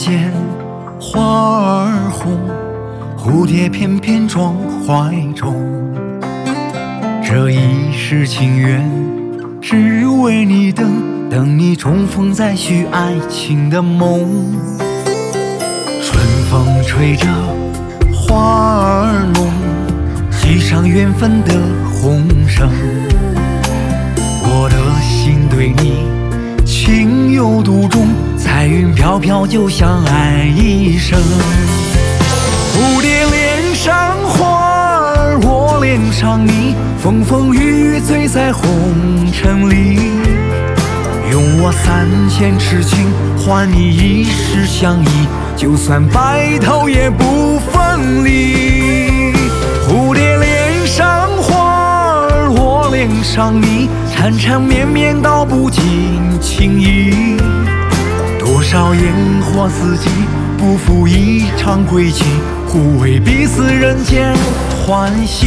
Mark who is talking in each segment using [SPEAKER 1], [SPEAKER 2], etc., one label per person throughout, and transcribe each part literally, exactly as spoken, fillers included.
[SPEAKER 1] 间，花儿红，蝴蝶翩翩装怀中。这一世情缘，只为你等，等你重逢，再续爱情的梦。春风吹着花儿浓，系上缘分的红绳。我的心对你情有独钟，彩云飘飘，就像爱一生。蝴蝶恋上花儿，我恋上你，风风雨雨醉在红尘里。用我三千痴情换你一世相依，就算白头也不分离。蝴蝶恋上花儿，我恋上你，缠缠绵绵道不尽情谊。多少烟火四季，不负一场归期，互为彼此人间欢喜。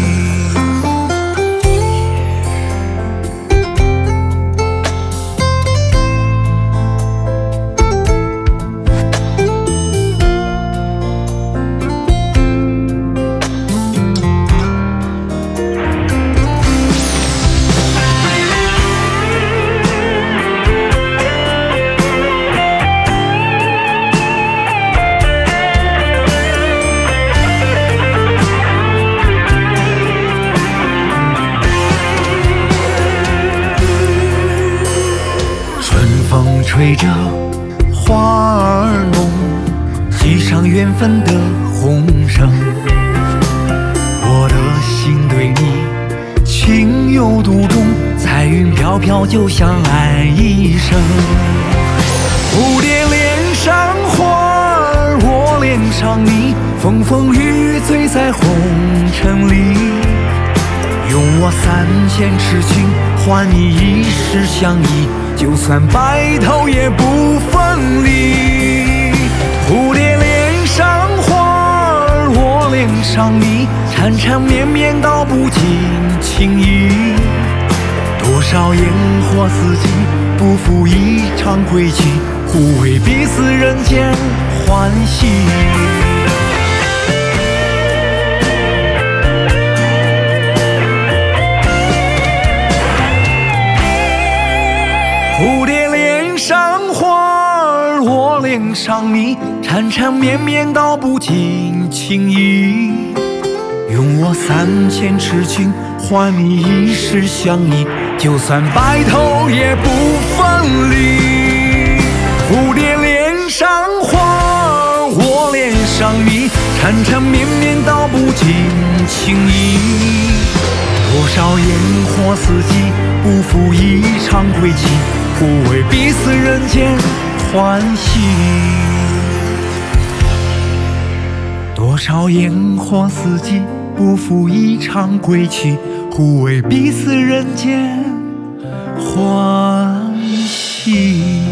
[SPEAKER 1] 风吹着花儿浓，系上缘分的红绳。我的心对你情有独钟，彩云飘飘，就像爱一生。蝴蝶恋上花儿，我恋上你，风风雨雨醉在红尘里。用我三千痴情换你一世相依，就算白头也不分离。蝴蝶恋上花儿，我恋上你，缠缠绵绵道不尽情谊。多少烟火四季，不负一场归期，互为彼此人间欢喜。蝴蝶恋上花儿，我恋上你，缠缠绵绵道不尽情谊。用我三千痴情换你一世相依，就算白头也不分离。蝴蝶恋上花儿，我恋上你，缠缠绵绵道不尽情谊。多少烟火四季，不负一场归期，互为彼此人间欢喜。多少烟火四季，不负一场归期，互为彼此人间欢喜。